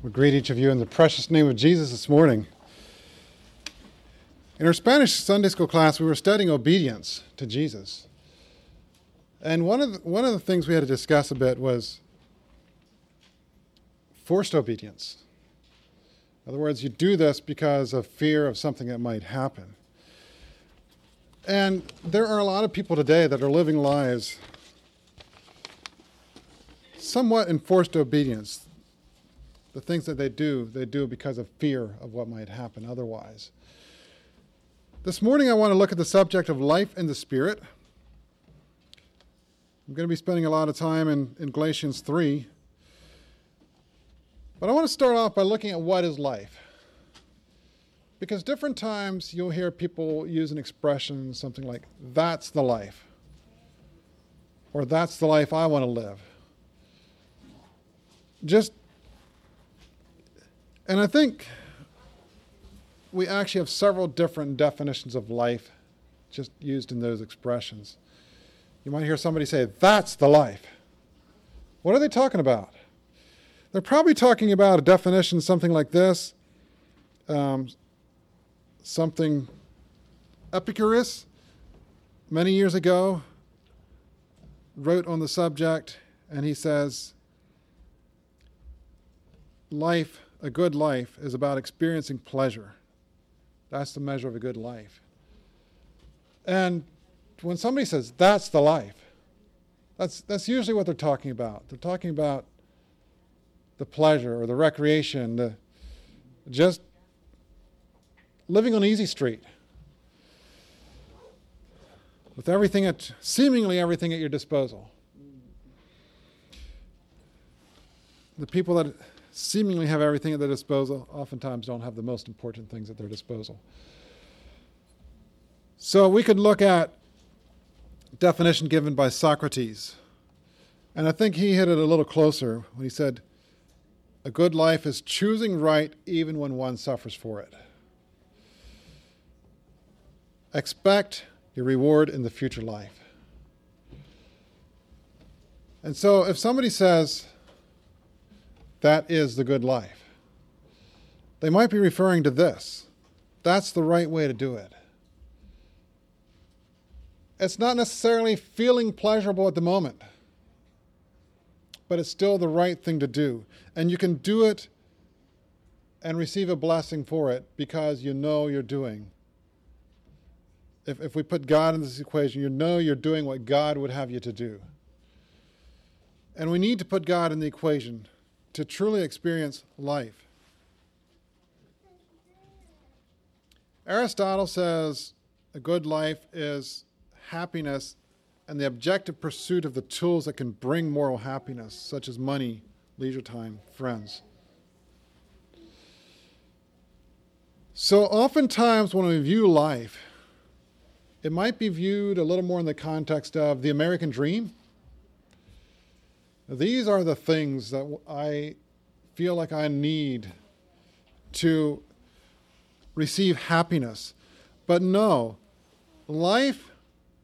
We greet each of you in the precious name of Jesus this morning. In our Spanish Sunday school class, we were studying obedience to Jesus. And one of the things we had to discuss a bit was forced obedience. In other words, you do this because of fear of something that might happen. And there are a lot of people today that are living lives somewhat in forced obedience. The things that they do because of fear of what might happen otherwise. This morning I want to look at the subject of life in the Spirit. I'm going to be spending a lot of time in Galatians 3. But I want to start off by looking at what is life. Because different times you'll hear people use an expression, something like, that's the life. Or that's the life I want to live. And I think we actually have several different definitions of life just used in those expressions. You might hear somebody say, that's the life. What are they talking about? They're probably talking about a definition, something like this. Something Epicurus, many years ago, wrote on the subject, and he says, a good life is about experiencing pleasure. That's the measure of a good life. And when somebody says, that's the life, that's usually what they're talking about. They're talking about the pleasure or the recreation, just living on easy street with seemingly everything at your disposal. The people that seemingly have everything at their disposal oftentimes don't have the most important things at their disposal. So we could look at definition given by Socrates. And I think he hit it a little closer when he said, a good life is choosing right even when one suffers for it. Expect your reward in the future life. And so if somebody says, that is the good life, they might be referring to this. That's the right way to do it. It's not necessarily feeling pleasurable at the moment, but it's still the right thing to do. And you can do it and receive a blessing for it because you know you're doing. If we put God in this equation, you know you're doing what God would have you to do. And we need to put God in the equation to truly experience life. Aristotle says a good life is happiness and the objective pursuit of the tools that can bring moral happiness, such as money, leisure time, friends. So oftentimes when we view life, it might be viewed a little more in the context of the American dream. These are the things that I feel like I need to receive happiness. But no, life,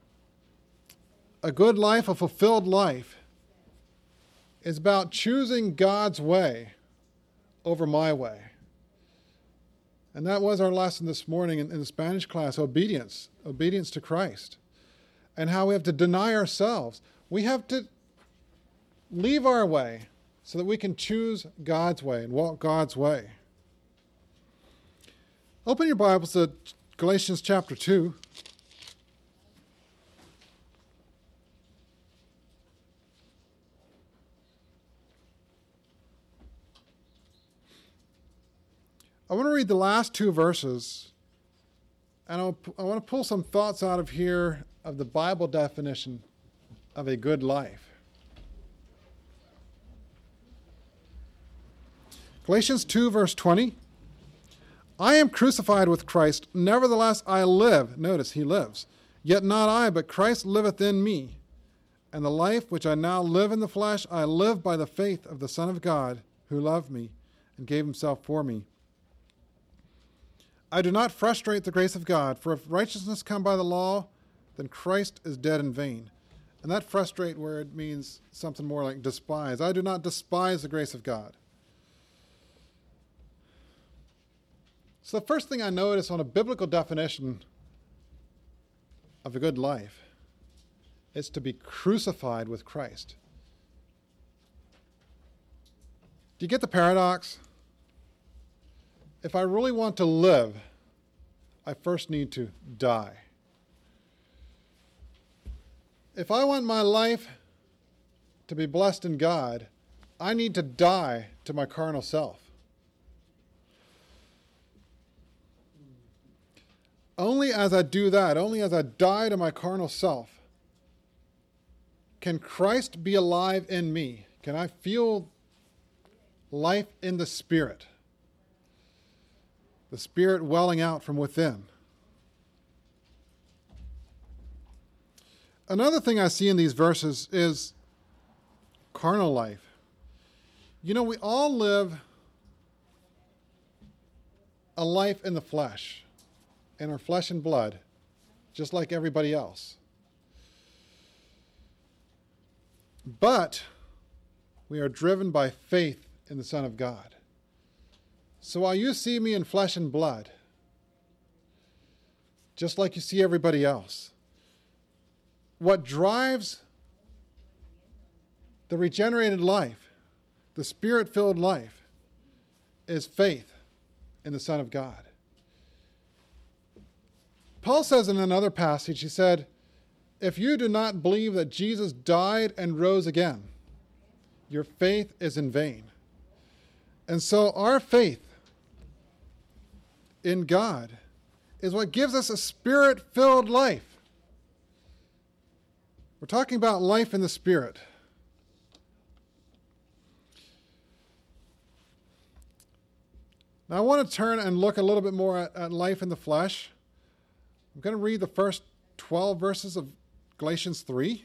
a good life, a fulfilled life, is about choosing God's way over my way. And that was our lesson this morning in the Spanish class, obedience to Christ. And how we have to deny ourselves. We have to leave our way so that we can choose God's way and walk God's way. Open your Bibles to Galatians chapter 2. I want to read the last two verses, and I want to pull some thoughts out of here of the Bible definition of a good life. Galatians 2, verse 20. I am crucified with Christ, nevertheless I live. Notice, he lives. Yet not I, but Christ liveth in me. And the life which I now live in the flesh, I live by the faith of the Son of God, who loved me and gave himself for me. I do not frustrate the grace of God, for if righteousness come by the law, then Christ is dead in vain. And that frustrate word means something more like despise. I do not despise the grace of God. So the first thing I notice on a biblical definition of a good life is to be crucified with Christ. Do you get the paradox? If I really want to live, I first need to die. If I want my life to be blessed in God, I need to die to my carnal self. Only as I do that, only as I die to my carnal self, can Christ be alive in me. Can I feel life in the Spirit welling out from within. Another thing I see in these verses is carnal life. You know, we all live a life in the flesh, in our flesh and blood, just like everybody else. But we are driven by faith in the Son of God. So while you see me in flesh and blood, just like you see everybody else, what drives the regenerated life, the Spirit-filled life, is faith in the Son of God. Paul says in another passage, he said, if you do not believe that Jesus died and rose again, your faith is in vain. And so our faith in God is what gives us a Spirit-filled life. We're talking about life in the Spirit. Now I want to turn and look a little bit more at life in the flesh. I'm going to read the first 12 verses of Galatians 3.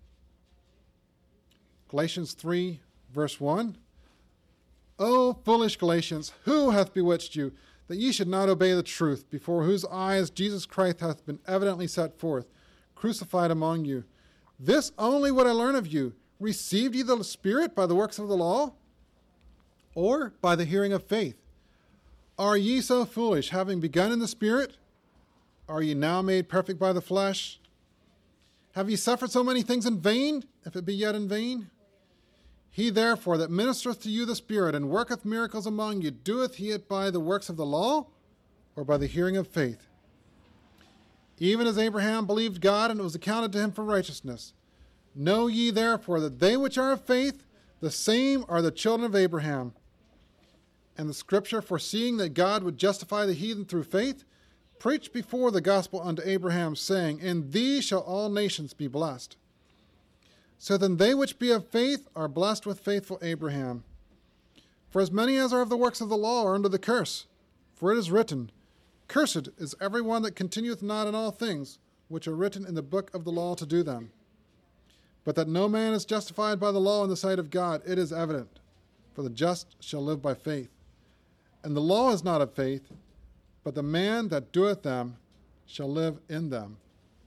Galatians 3, verse 1. O foolish Galatians, who hath bewitched you, that ye should not obey the truth, before whose eyes Jesus Christ hath been evidently set forth, crucified among you? This only would I learn of you. Received ye the Spirit by the works of the law, or by the hearing of faith? Are ye so foolish, having begun in the Spirit? Are ye now made perfect by the flesh? Have ye suffered so many things in vain, if it be yet in vain? He therefore that ministereth to you the Spirit, and worketh miracles among you, doeth he it by the works of the law, or by the hearing of faith? Even as Abraham believed God, and it was accounted to him for righteousness. Know ye therefore that they which are of faith, the same are the children of Abraham. And the Scripture, foreseeing that God would justify the heathen through faith, preached before the gospel unto Abraham, saying, in thee shall all nations be blessed. So then they which be of faith are blessed with faithful Abraham. For as many as are of the works of the law are under the curse. For it is written, cursed is every one that continueth not in all things which are written in the book of the law to do them. But that no man is justified by the law in the sight of God, it is evident. For the just shall live by faith. And the law is not of faith, but the man that doeth them shall live in them.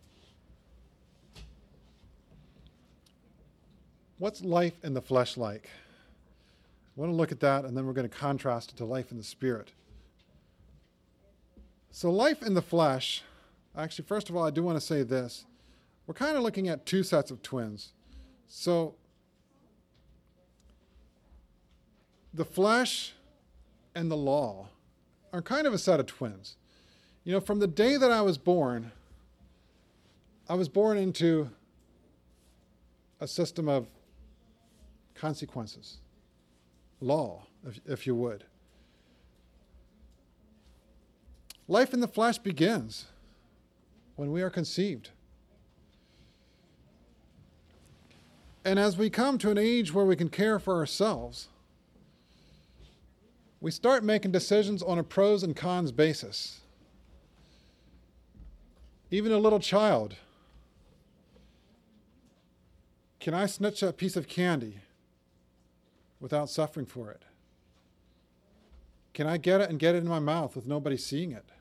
What's life in the flesh like? I want to look at that, and then we're going to contrast it to life in the Spirit. So life in the flesh, actually, first of all, I do want to say this. We're kind of looking at two sets of twins. So the flesh and the law are kind of a set of twins. You know, from the day that I was born into a system of consequences, law, if you would. Life in the flesh begins when we are conceived. And as we come to an age where we can care for ourselves, we start making decisions on a pros and cons basis. Even a little child, can I snitch a piece of candy without suffering for it? Can I get it and get it in my mouth with nobody seeing it?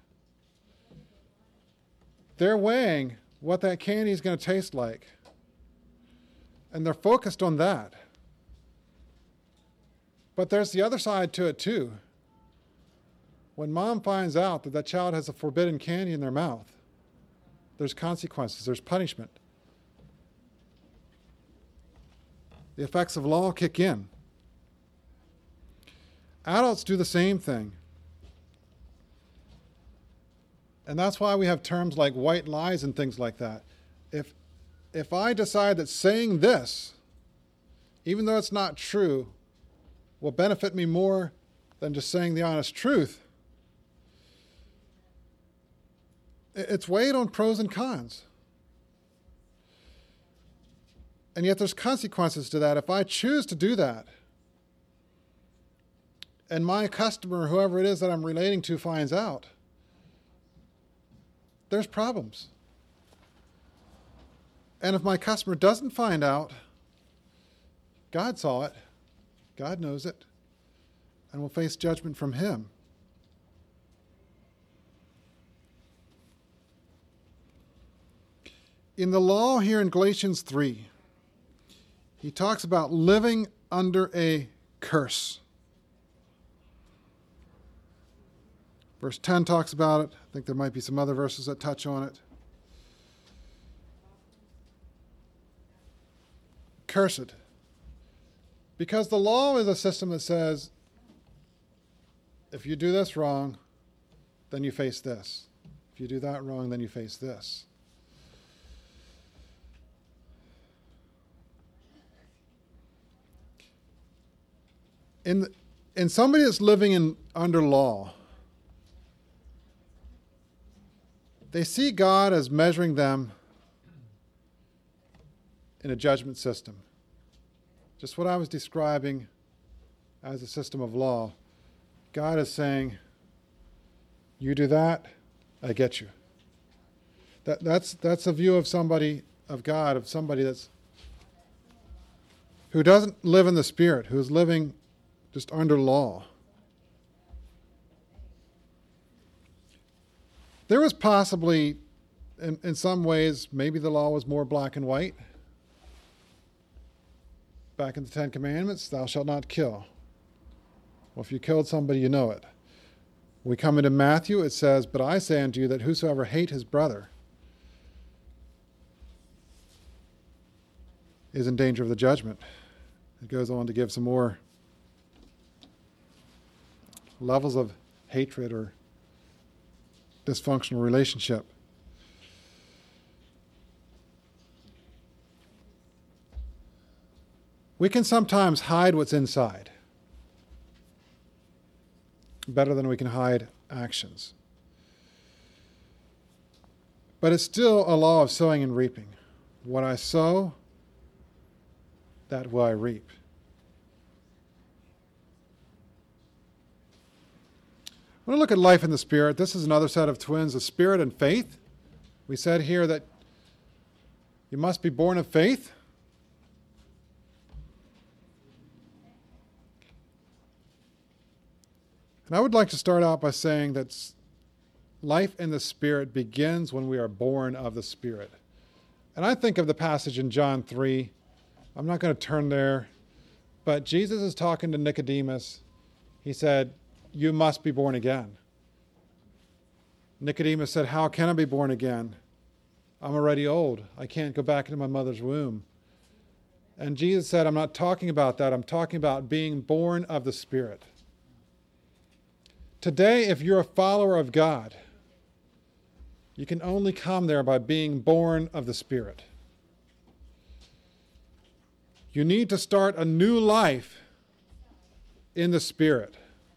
They're weighing what that candy is going to taste like, and they're focused on that. But there's the other side to it too. When mom finds out that that child has a forbidden candy in their mouth, there's consequences, there's punishment. The effects of law kick in. Adults do the same thing. And that's why we have terms like white lies and things like that. If I decide that saying this, even though it's not true, will benefit me more than just saying the honest truth, it's weighed on pros and cons. And yet there's consequences to that. If I choose to do that, and my customer, whoever it is that I'm relating to, finds out, there's problems. And if my customer doesn't find out, God saw it, God knows it, and will face judgment from Him. In the law here in Galatians 3, he talks about living under a curse. Verse 10 talks about it. I think there might be some other verses that touch on it. Cursed. Because the law is a system that says, if you do this wrong, then you face this. If you do that wrong, then you face this. In somebody that's living under law, they see God as measuring them in a judgment system. Just what I was describing as a system of law. God is saying, you do that, I get you. That's a view of somebody, of God, of somebody who doesn't live in the Spirit, who is living just under law. There was possibly, in some ways, maybe the law was more black and white. Back in the Ten Commandments, thou shalt not kill. Well, if you killed somebody, you know it. We come into Matthew, it says, but I say unto you that whosoever hate his brother is in danger of the judgment. It goes on to give some more levels of hatred or dysfunctional relationship. We can sometimes hide what's inside better than we can hide actions. But it's still a law of sowing and reaping. What I sow, that will I reap. I want to look at life in the Spirit. This is another set of twins, the Spirit and faith. We said here that you must be born of faith. And I would like to start out by saying that life in the Spirit begins when we are born of the Spirit. And I think of the passage in John 3. I'm not going to turn there, but Jesus is talking to Nicodemus. He said, you must be born again. Nicodemus said, how can I be born again? I'm already old. I can't go back into my mother's womb. And Jesus said, I'm not talking about that. I'm talking about being born of the Spirit. Today, if you're a follower of God, you can only come there by being born of the Spirit. You need to start a new life in the Spirit.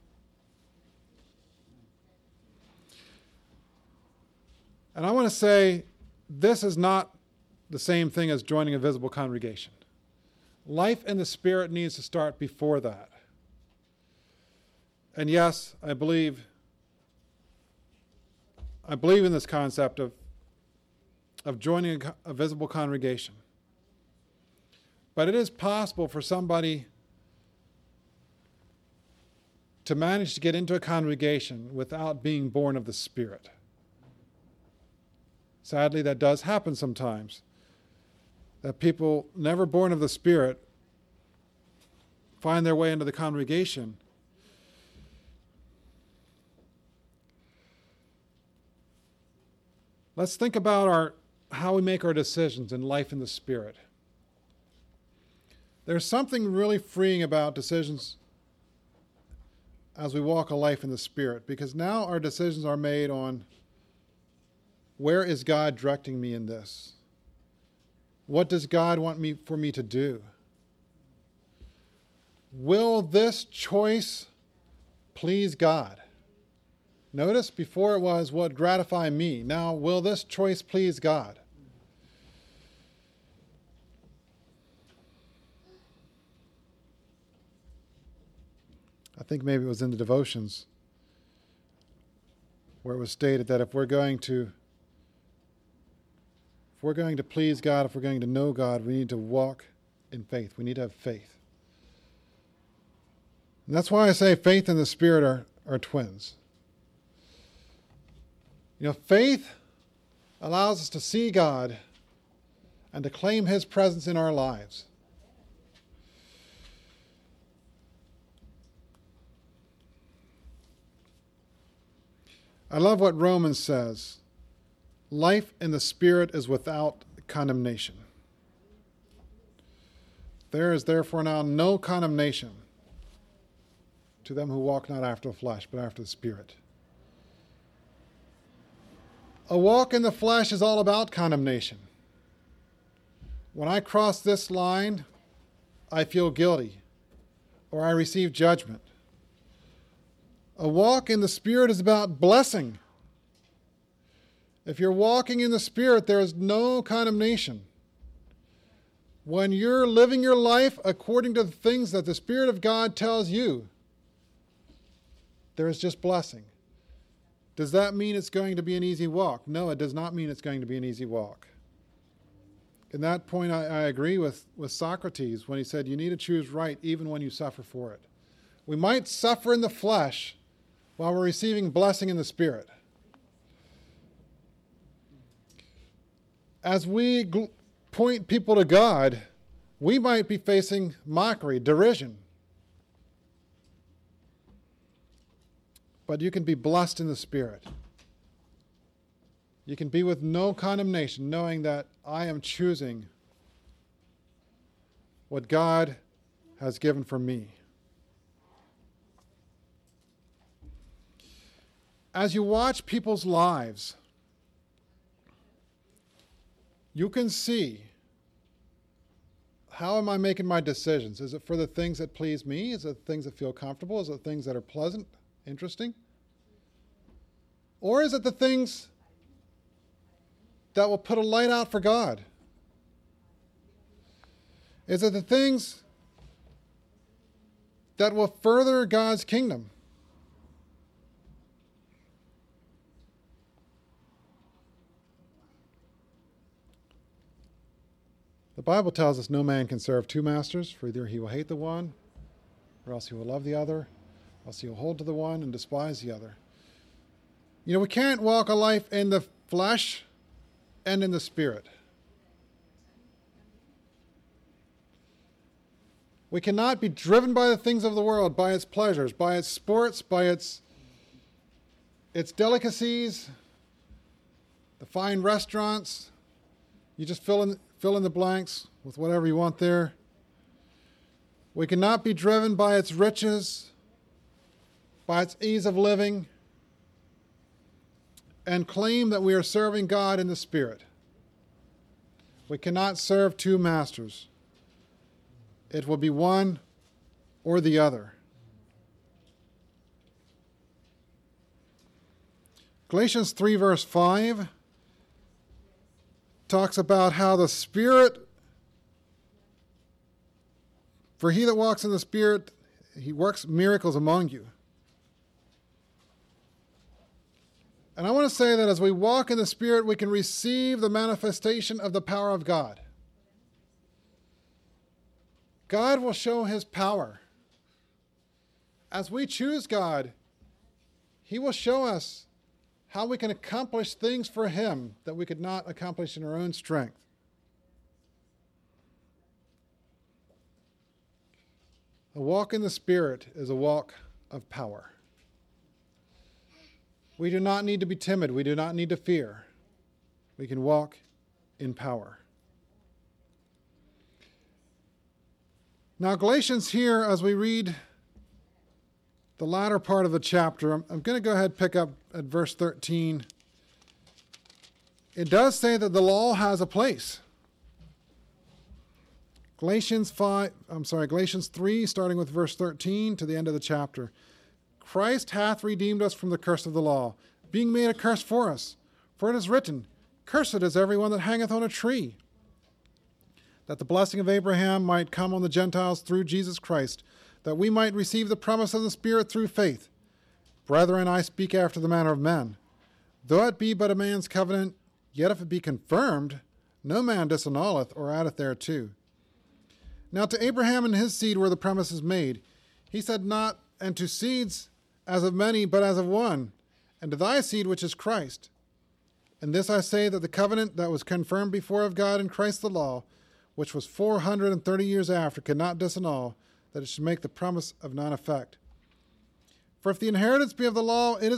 And I want to say, this is not the same thing as joining a visible congregation. Life in the Spirit needs to start before that. And yes, I believe in this concept of joining a visible congregation. But it is possible for somebody to manage to get into a congregation without being born of the Spirit. Sadly, that does happen sometimes. That people never born of the Spirit find their way into the congregation. Let's think about how we make our decisions in life in the Spirit. There's something really freeing about decisions as we walk a life in the Spirit, because now our decisions are made on, where is God directing me in this? What does God want for me to do? Will this choice please God? Notice before it was, will it gratify me? Now, will this choice please God? I think maybe it was in the devotions where it was stated that if we're going to please God, if we're going to know God, we need to walk in faith. We need to have faith. And that's why I say faith and the Spirit are twins. You know, faith allows us to see God and to claim His presence in our lives. I love what Romans says. Life in the Spirit is without condemnation. There is therefore now no condemnation to them who walk not after the flesh, but after the Spirit. A walk in the flesh is all about condemnation. When I cross this line, I feel guilty, or I receive judgment. A walk in the Spirit is about blessing. If you're walking in the Spirit, there is no condemnation. When you're living your life according to the things that the Spirit of God tells you, there is just blessing. Does that mean it's going to be an easy walk? No, it does not mean it's going to be an easy walk. In that point, I agree with Socrates when he said, you need to choose right even when you suffer for it. We might suffer in the flesh while we're receiving blessing in the Spirit. As we point people to God, we might be facing mockery, derision. But you can be blessed in the Spirit. You can be with no condemnation, knowing that I am choosing what God has given for me. As you watch people's lives, you can see, how am I making my decisions? Is it for the things that please me? Is it things that feel comfortable? Is it things that are pleasant, interesting? Or is it the things that will put a light out for God? Is it the things that will further God's kingdom? The Bible tells us no man can serve two masters, for either he will hate the one, or else he will love the other, or else he will hold to the one and despise the other. You know, we can't walk a life in the flesh and in the Spirit. We cannot be driven by the things of the world, by its pleasures, by its sports, by its delicacies, the fine restaurants. You just fill in the blanks with whatever you want there. We cannot be driven by its riches, by its ease of living, and claim that we are serving God in the Spirit. We cannot serve two masters. It will be one or the other. Galatians 3 verse 5 talks about how the Spirit, for he that walks in the Spirit, he works miracles among you. And I want to say that as we walk in the Spirit, we can receive the manifestation of the power of God. God will show His power. As we choose God, He will show us how we can accomplish things for Him that we could not accomplish in our own strength. A walk in the Spirit is a walk of power. We do not need to be timid. We do not need to fear. We can walk in power. Now, Galatians here, as we read the latter part of the chapter, I'm going to go ahead and pick up at verse 13. It does say that the law has a place. Galatians 3, starting with verse 13 to the end of the chapter. Christ hath redeemed us from the curse of the law, being made a curse for us. For it is written, Cursed is everyone that hangeth on a tree, that the blessing of Abraham might come on the Gentiles through Jesus Christ, that we might receive the promise of the Spirit through faith. Brethren, I speak after the manner of men. Though it be but a man's covenant, yet if it be confirmed, no man disannulleth or addeth thereto. Now to Abraham and his seed were the promises made. He said not, and to seeds as of many, but as of one, and to thy seed which is Christ. And this I say, that the covenant that was confirmed before of God in Christ the law, which was 430 years after, could not disannul, that it should make the promise of none effect. For if the inheritance be of the law, it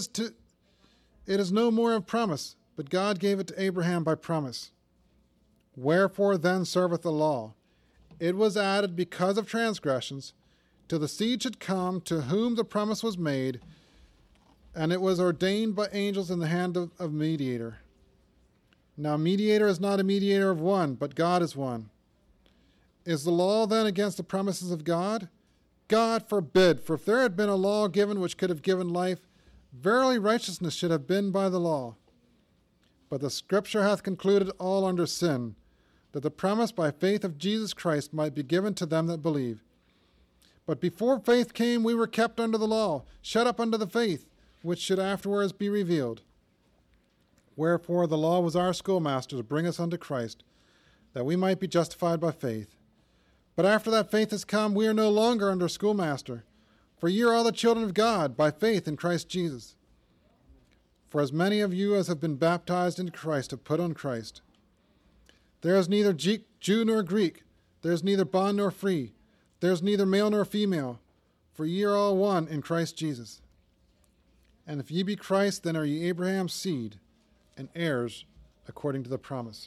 is no more of promise, but God gave it to Abraham by promise. Wherefore then serveth the law? It was added because of transgressions, till the seed should come to whom the promise was made, and it was ordained by angels in the hand of mediator. Now mediator is not a mediator of one, but God is one. Is the law then against the promises of God? God forbid, for if there had been a law given which could have given life, verily righteousness should have been by the law. But the Scripture hath concluded all under sin, that the promise by faith of Jesus Christ might be given to them that believe. But before faith came, we were kept under the law, shut up under the faith, which should afterwards be revealed. Wherefore the law was our schoolmaster to bring us unto Christ, that we might be justified by faith. But after that faith is come, we are no longer under schoolmaster, for ye are all the children of God by faith in Christ Jesus. For as many of you as have been baptized into Christ have put on Christ. There is neither Jew nor Greek, there is neither bond nor free, there is neither male nor female, for ye are all one in Christ Jesus. And if ye be Christ, then are ye Abraham's seed, and heirs according to the promise.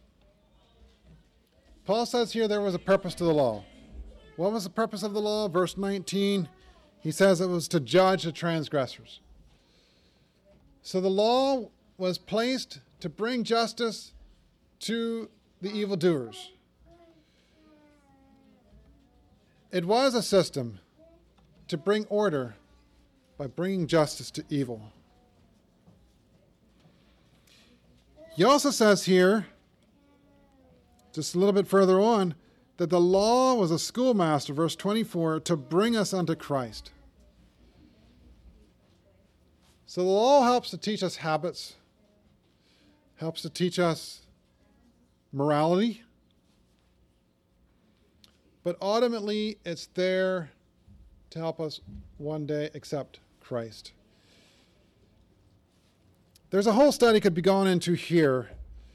Paul says here there was a purpose to the law. What was the purpose of the law? Verse 19, he says it was to judge the transgressors. So the law was placed to bring justice to the evildoers. It was a system to bring order by bringing justice to evil. He also says here, just a little bit further on, that the law was a schoolmaster, verse 24, to bring us unto Christ. So the law helps to teach us habits, helps to teach us morality, but ultimately it's there to help us one day accept Christ. There's a whole study could be gone into here.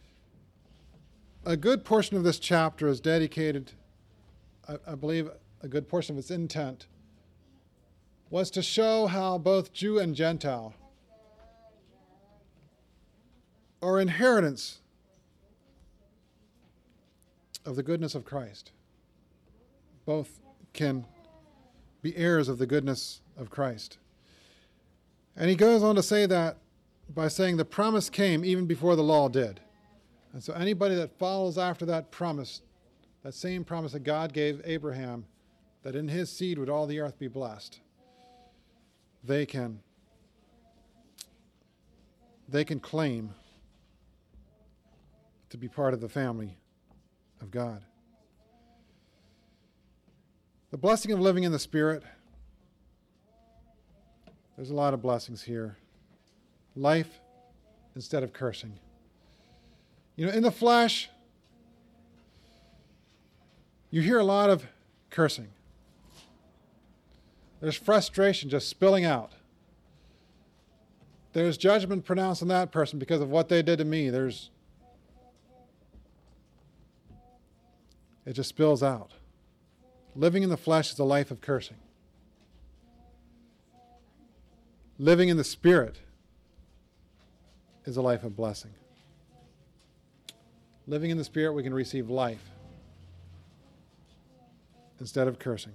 A good portion of this chapter is dedicated, I believe a good portion of its intent was to show how both Jew and Gentile are inheritance of the goodness of Christ. Both can be heirs of the goodness of Christ. And he goes on to say that by saying the promise came even before the law did. And so anybody that follows after that promise, that same promise that God gave Abraham, that in his seed would all the earth be blessed, they can claim to be part of the family of God. The blessing of living in the Spirit. There's a lot of blessings here. Life instead of cursing. You know, in the flesh, you hear a lot of cursing. There's frustration just spilling out. There's judgment pronounced on that person because of what they did to me. It just spills out. Living in the flesh is a life of cursing. Living in the Spirit is a life of blessing. Living in the Spirit, we can receive life instead of cursing.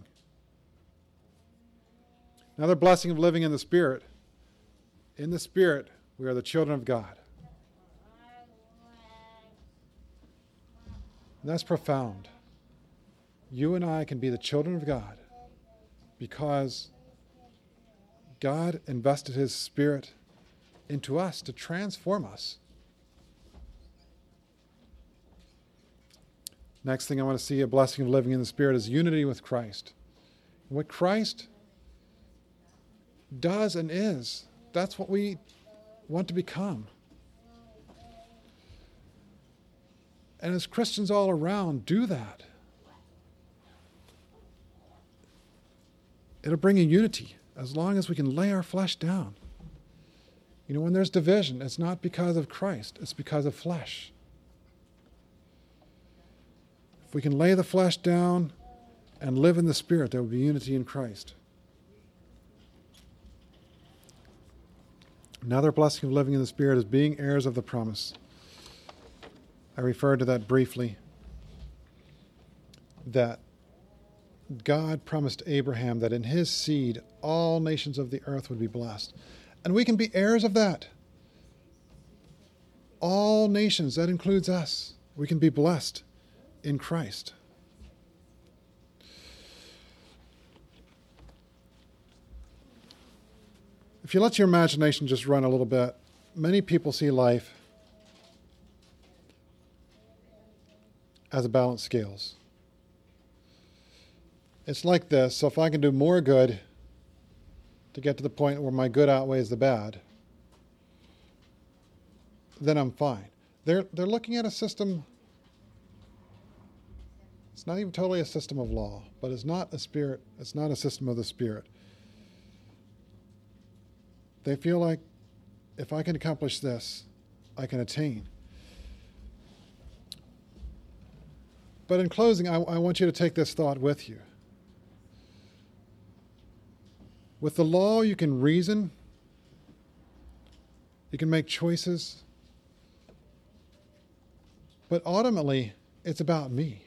Another blessing of living in the Spirit, we are the children of God. And that's profound. You and I can be the children of God because God invested His Spirit into us to transform us. Next thing I want to see, a blessing of living in the Spirit, is unity with Christ. What Christ does and is, that's what we want to become. And as Christians all around, do that. It'll bring a unity as long as we can lay our flesh down. You know, when there's division, it's not because of Christ, it's because of flesh. If we can lay the flesh down and live in the Spirit, there will be unity in Christ. Another blessing of living in the Spirit is being heirs of the promise. I referred to that briefly, that God promised Abraham that in his seed all nations of the earth would be blessed. And we can be heirs of that. All nations, that includes us. We can be blessed in Christ. If you let your imagination just run a little bit, many people see life as a balanced scales. It's like this. So if I can do more good to get to the point where my good outweighs the bad, then I'm fine. They're looking at a system. It's not even totally a system of law, but it's not a spirit. It's not a system of the Spirit. They feel like if I can accomplish this, I can attain. But in closing, I want you to take this thought with you. With the law, you can reason, you can make choices, but ultimately, it's about me.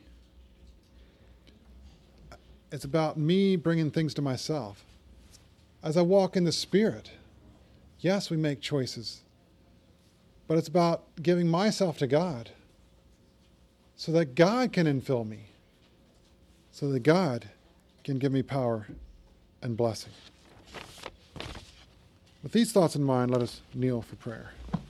It's about me bringing things to myself. As I walk in the Spirit, yes, we make choices, but it's about giving myself to God so that God can infill me, so that God can give me power and blessing. With these thoughts in mind, let us kneel for prayer.